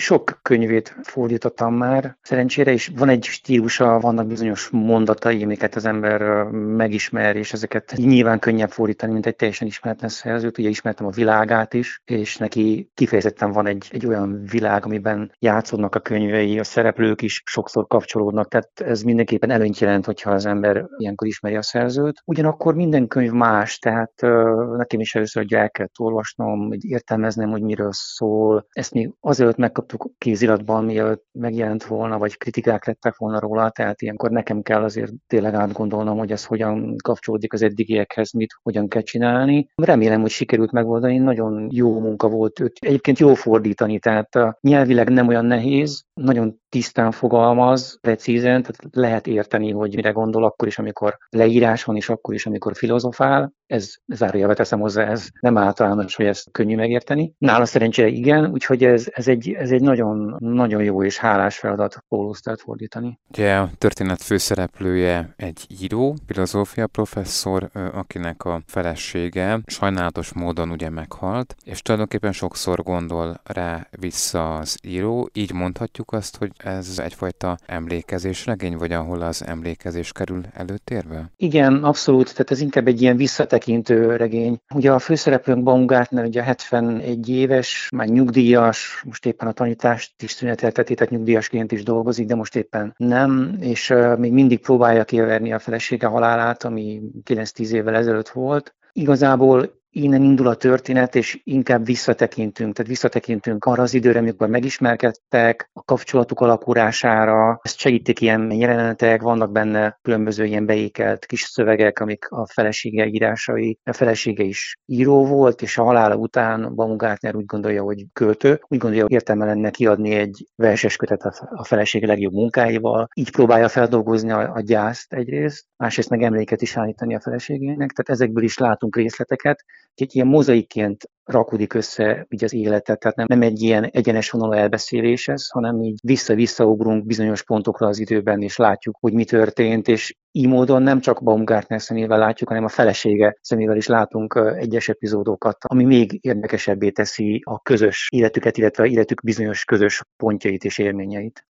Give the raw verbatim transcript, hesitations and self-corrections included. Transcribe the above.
sok könyvét fordítottam már, szerencsére, és van egy stílusa, vannak bizonyos mondatai, amiket az ember ö, megismer, és ezeket nyilván könnyebb fordítani, mint egy teljesen ismeretlen szerzőt. Ugye ismertem a világát is, és neki kifejezetten van egy, egy olyan világ, amiben játszódnak a könyvei, a szereplők is sokszor kapcsolódnak, tehát ez mindenképpen előnyt jelent, hogyha az ember ilyenkor ismeri a szerzőt. Ugyanakkor minden könyv más, tehát ö, nekem is először, hogy el kellett olvasnom, hogy értelmeznem, hogy miről szól. Ezt még azelőtt megkaptuk kéziratban, mielőtt megjelent volna, vagy kritikák lettek volna róla, tehát ilyenkor nekem kell azért tényleg átgondolnom, hogy ez hogyan kapcsolódik az eddigiekhez, mit hogyan kell csinálni. Remélem, hogy sikerült megoldani, nagyon jó munka volt őt. Egyébként jó fordítani, tehát a nyelvileg nem olyan nehéz, nagyon tisztán fogalmaz, precízen, tehát lehet érteni, hogy mire gondol akkor is, amikor leírás van, és akkor is, amikor filozofál. Ez zárójelbe teszem hozzá, ez nem általános, hogy ezt könnyű megérteni. Nála szerencsére igen, úgyhogy ez, ez, egy, ez egy nagyon, nagyon jó és hálás feladat Paul Austert fordítani. Ugye a történet főszereplője egy író, filozófia professzor, ö, akinek a felesége sajnálatos módon ugye meghalt, és tulajdonképpen sokszor gondol rá vissza az író. Így mondhatjuk azt, hogy ez egyfajta emlékezésregény, vagy ahol az emlékezés kerül előtérbe? Igen, abszolút, tehát ez inkább egy ilyen visszatekintő regény. Ugye a főszereplőnk Baumgartner ugye hetvenegy éves, már nyugdíjas, most éppen a tanítást is szünetelteti, tehát nyugdíjasként is dolgozik, de most éppen nem, és uh, még mindig próbálja kiverni a felesége halálát, ami kilenc-tíz évvel ezelőtt volt. Igazából innen indul a történet, és inkább visszatekintünk. Tehát visszatekintünk arra az időre, amikor megismerkedtek, a kapcsolatuk alakulására. Ezt segítik ilyen jelenetek, vannak benne különböző ilyen beékelt kis szövegek, amik a felesége írásai. A felesége is író volt, és a halála után Baumgartner úgy gondolja, hogy költő. Úgy gondolja, hogy értelme lenne kiadni egy verses kötet a felesége legjobb munkáival. Így próbálja feldolgozni a, a gyászt egyrészt, másrészt meg emléket is állítani a feleségének. Tehát ezekből is látunk részleteket. Egy ilyen mozaikként rakódik össze így az életet, tehát nem, nem egy ilyen egyenes vonalú elbeszélés ez, hanem így vissza-visszaugrunk bizonyos pontokra az időben, és látjuk, hogy mi történt, és így módon nem csak Baumgartner szemével látjuk, hanem a felesége szemével is látunk egyes epizódokat, ami még érdekesebbé teszi a közös életüket, illetve életük bizonyos közös pontjait és élményeit.